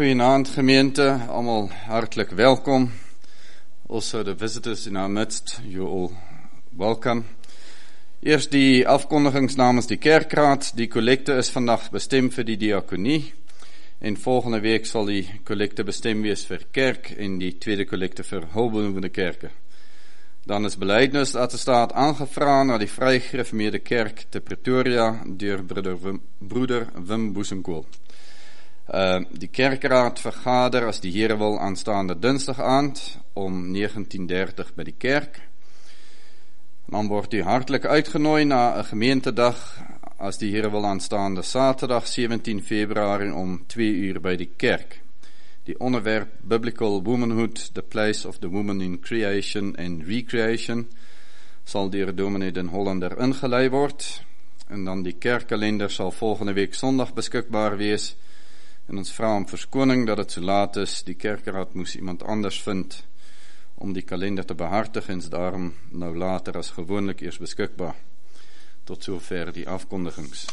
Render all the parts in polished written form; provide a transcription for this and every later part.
Goeienaand gemeente, almal hartlik welkom. Also the visitors in our midst, you're all welcome. Eerst die afkondigings namens die kerkraad. Die kollekte is vandag bestem vir die diakonie. En volgende week sal die kollekte bestem wees vir kerk en die tweede kollekte vir hulpbehoevende kerke. Dan is belydenis attestaat aangevra na die Vrygereformeerde Kerk te Pretoria deur broeder Wim Boesenkool. Die kerkraad vergader as die Here wil aanstaande Dinsdag aand om 19:30 by die kerk. Dan word u hartlik uitgenooi na 'n gemeentedag as die Here wil aanstaande Saterdag 17 Februarie om 2:00 by die kerk. Die onderwerp Biblical Womanhood, the place of the woman in creation and recreation sal deur dominee Den Hollander ingelei word. En dan die kerkkalender sal volgende week Sondag beskikbaar wees. En ons vra om verskoning dat dit so laat is. Die kerkraad moes iemand anders vind om die kalender te behartig en is daarom nou later as gewoonlik eers beskikbaar. Tot sover die afkondigings.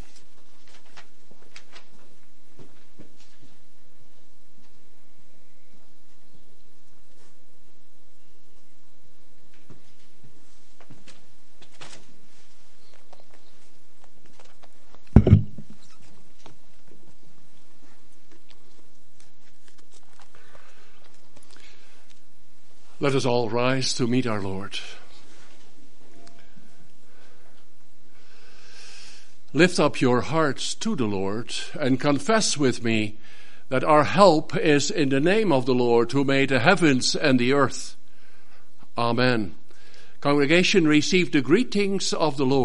Let us all rise to meet our Lord. Lift up your hearts to the Lord and confess with me that our help is in the name of the Lord who made the heavens and the earth. Amen. Congregation, receive the greetings of the Lord.